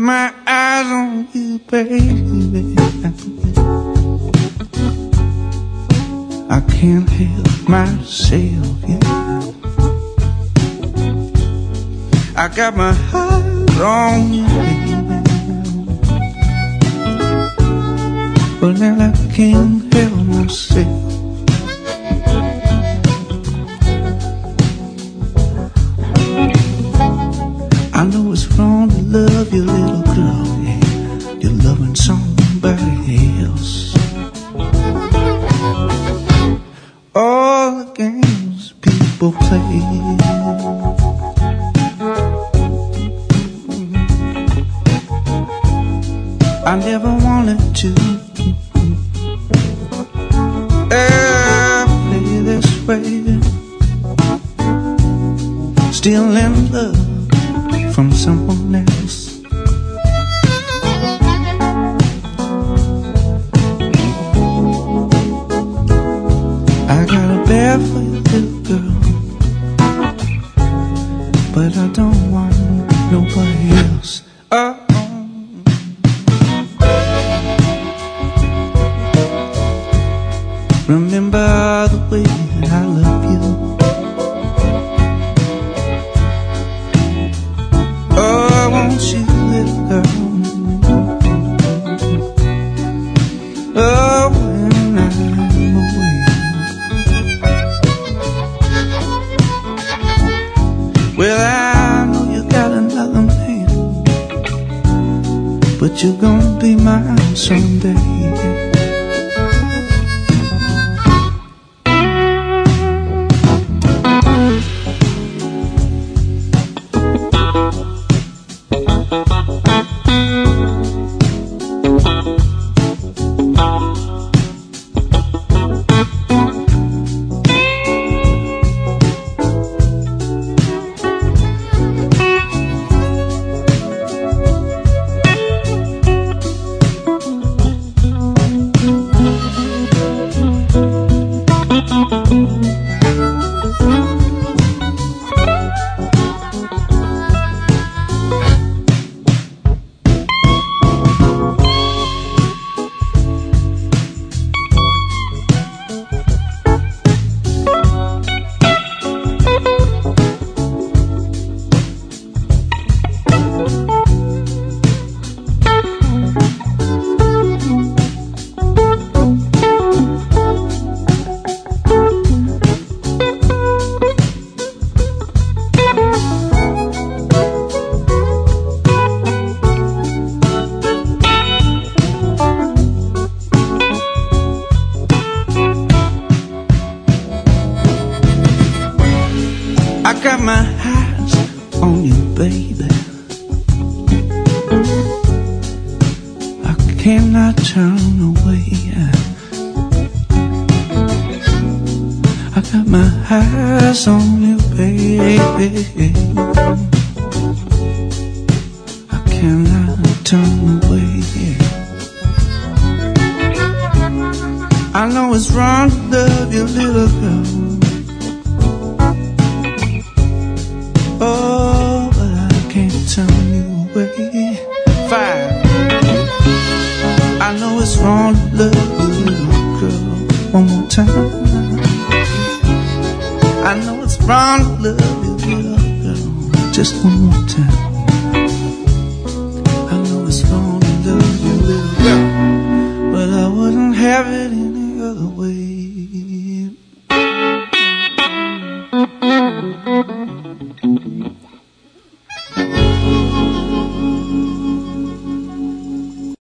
my eyes on you, baby, I can't help myself, yeah. I got my eyes on you, baby, but then I can't help myself. I know it's wrong to love your little girl, yeah. You're loving somebody else. All the games people play, I never wanted to play this way. Still in love from someone else. I got a bed for you, little girl, but I don't want nobody else. Remember the way that I love you. Oh, won't you, little girl? Oh, when I'm away. Well, I know you got another man, but you're gonna be mine someday. I got my eyes on you, baby, I cannot turn away. I got my eyes on you, baby, I cannot turn away. I know it's wrong to love you, little girl. Oh, but I can't turn you away. 5. I know it's wrong to love you, little girl. One more time. I know it's wrong to love you, little girl. Just one more time.